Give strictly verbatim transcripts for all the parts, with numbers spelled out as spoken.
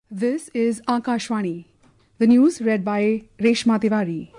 This is Akashvani. The news read by Reshma Tiwari.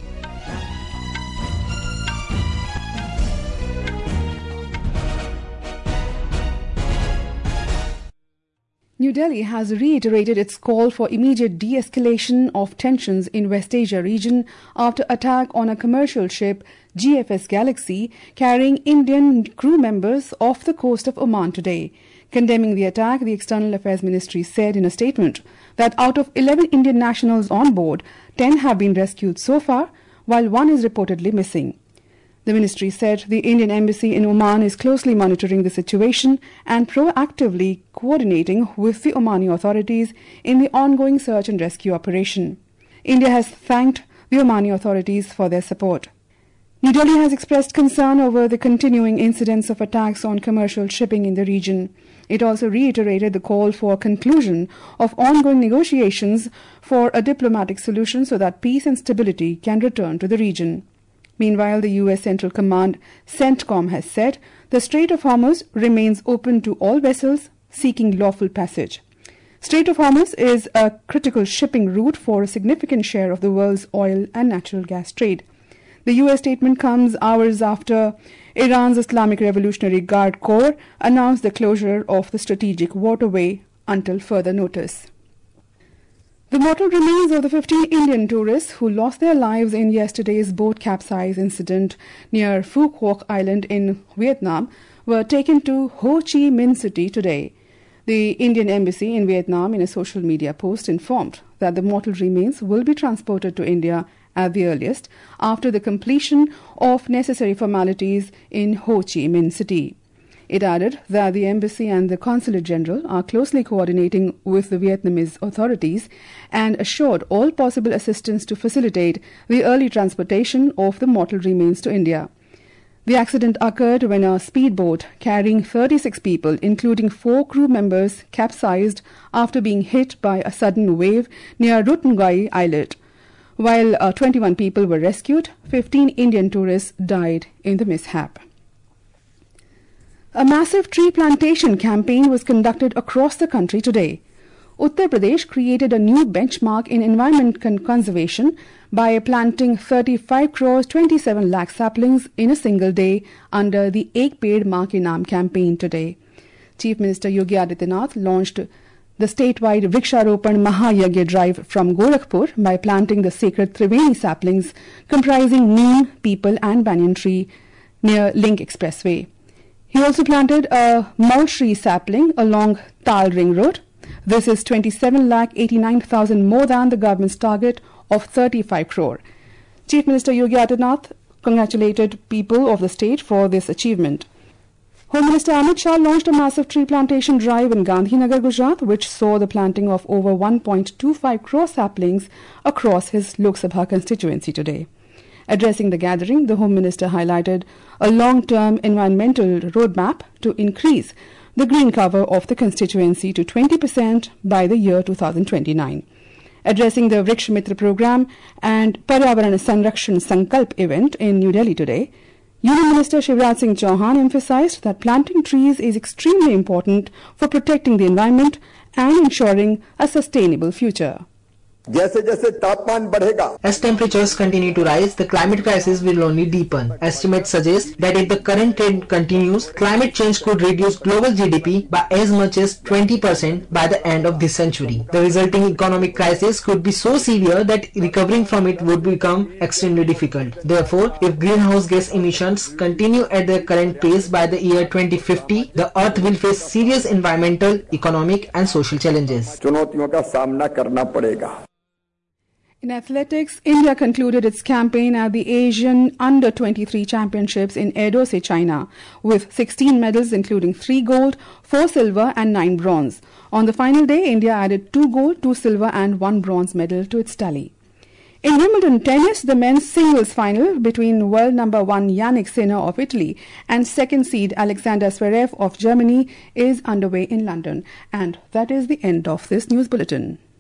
New Delhi has reiterated its call for immediate de-escalation of tensions in West Asia region after attack on a commercial ship G F S Galaxy carrying Indian crew members off the coast of Oman today. Condemning the attack, the External Affairs Ministry said in a statement that out of eleven Indian nationals on board, ten have been rescued so far, while one is reportedly missing. The ministry said the Indian embassy in Oman is closely monitoring the situation and proactively coordinating with the Omani authorities in the ongoing search and rescue operation. India has thanked the Omani authorities for their support. New Delhi has expressed concern over the continuing incidents of attacks on commercial shipping in the region. It also reiterated the call for conclusion of ongoing negotiations for a diplomatic solution so that peace and stability can return to the region. Meanwhile, the U S Central Command CENTCOM has said the Strait of Hormuz remains open to all vessels seeking lawful passage. Strait of Hormuz is a critical shipping route for a significant share of the world's oil and natural gas trade. The U S statement comes hours after Iran's Islamic Revolutionary Guard Corps announced the closure of the strategic waterway until further notice. The mortal remains of the fifteen Indian tourists who lost their lives in yesterday's boat capsize incident near Phu Quoc Island in Vietnam were taken to Ho Chi Minh City today. The Indian embassy in Vietnam, in a social media post, informed that the mortal remains will be transported to India at the earliest after the completion of necessary formalities in Ho Chi Minh City. It added that the embassy and the consulate general are closely coordinating with the Vietnamese authorities and assured all possible assistance to facilitate the early transportation of the mortal remains to India. The accident occurred when a speedboat carrying thirty-six people, including four crew members, capsized after being hit by a sudden wave near Rutungai Islet. While uh, twenty-one people were rescued, fifteen Indian tourists died in the mishap. A massive tree plantation campaign was conducted across the country today. Uttar Pradesh created a new benchmark in environment con- conservation by planting thirty-five crores twenty-seven lakh saplings in a single day under the Ek Ped Maa Ke Naam campaign today. Chief Minister Yogi Adityanath launched the statewide Vriksharopan Mahayagya drive from Gorakhpur by planting the sacred Triveni saplings comprising neem, peepal and banyan tree near Link Expressway. He also planted a mulberry sapling along Tal Ring Road. This is twenty-seven lakh eighty-nine thousand more than the government's target of thirty-five crore. Chief Minister Yogi Adityanath congratulated people of the state for this achievement. Home Minister Amit Shah launched a massive tree plantation drive in Gandhinagar, Gujarat, which saw the planting of over one point two five crore saplings across his Lok Sabha constituency today. Addressing the gathering, the Home Minister highlighted a long-term environmental roadmap to increase the green cover of the constituency to twenty percent by the year two thousand twenty-nine. Addressing the Vriksha Mitra program and Paryavaran Sanrakshan Sankalp event in New Delhi today, Union Minister Shivraj Singh Chauhan emphasized that planting trees is extremely important for protecting the environment and ensuring a sustainable future. As temperatures continue to rise, the climate crisis will only deepen. Estimates suggest that if the current trend continues, climate change could reduce global G D P by as much as twenty percent by the end of this century. The resulting economic crisis could be so severe that recovering from it would become extremely difficult. Therefore, if greenhouse gas emissions continue at their current pace by the year twenty fifty, the Earth will face serious environmental, economic and social challenges. In athletics, India concluded its campaign at the Asian Under twenty-three Championships in Edo, China, with sixteen medals including three gold, four silver and nine bronze. On the final day, India added two gold, two silver and one bronze medal to its tally. In Wimbledon tennis, the men's singles final between world number one Yannick Sinner of Italy and second seed Alexander Zverev of Germany is underway in London. And that is the end of this news bulletin.